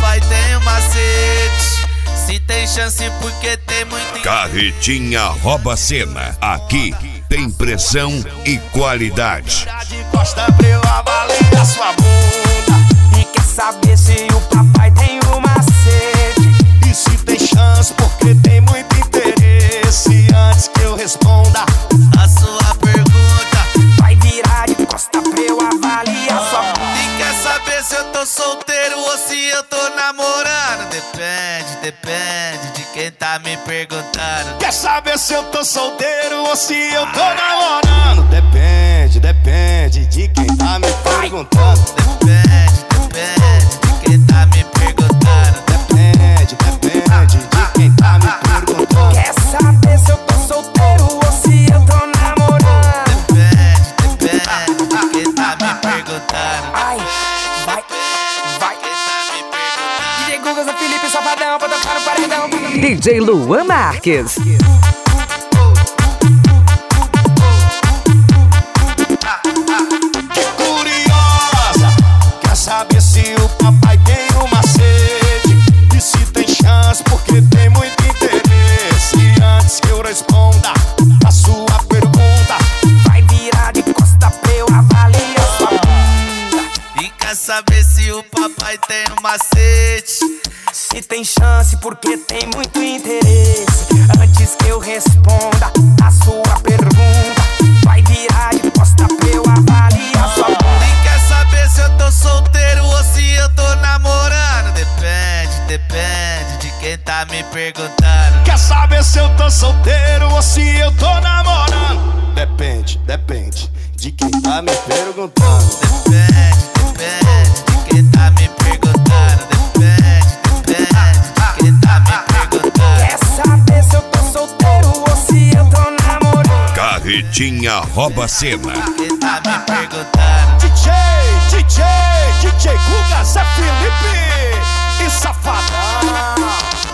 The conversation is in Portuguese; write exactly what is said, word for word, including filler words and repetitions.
papai tem um macete. Se tem chance porque tem muito. Carretinha rouba cena. Aqui tem pressão e qualidade. De costa pra eu avaliar sua bunda. E quer saber se o papai tem um macete. E se tem chance porque tem muito interesse. Antes que eu responda a sua pergunta, vai virar de costa pra eu avaliar sua bunda. E quer saber se eu tô solteiro ou se eu tô namorando? Depende, depende de quem tá me perguntando. Quer saber se eu tô solteiro ou se eu tô namorando? Depende, depende de quem tá me perguntando. Depende, depende de quem tá me perguntando. Depende, depende de quem tá me perguntando. Quer saber se eu tô solteiro ou se eu tô namorando? Depende, depende de quem tá me perguntando. Ai, vai, vai. D J Guga, Zé Felipe, Safadão, pra tocar no paredão. D J Luan Marques. Que curiosa, quer saber se o papai tem um macete. E se tem chance porque tem muito interesse. Antes que eu responda a sua pergunta, vai virar de costa pra eu avaliar sua bunda. E quer saber se o papai tem um macete. Se tem chance porque tem muito interesse. Antes que eu responda a sua pergunta, vai virar de costa pra eu avaliar sua bunda. E quer saber se eu tô solteiro ou se eu tô namorando? Depende, depende de quem tá me perguntando. Quer saber se eu tô solteiro ou se eu tô namorando? Depende, depende de quem tá me perguntando. Depende, depende de quem tá me perguntando. Depende, depende de quem tá me perguntando. Quer saber se eu tô solteiro ou se eu tô namorando? Carretinha rouba cena. Quem tá me perguntando? D J, D J, D J Guga, Zé Felipe e Safadão.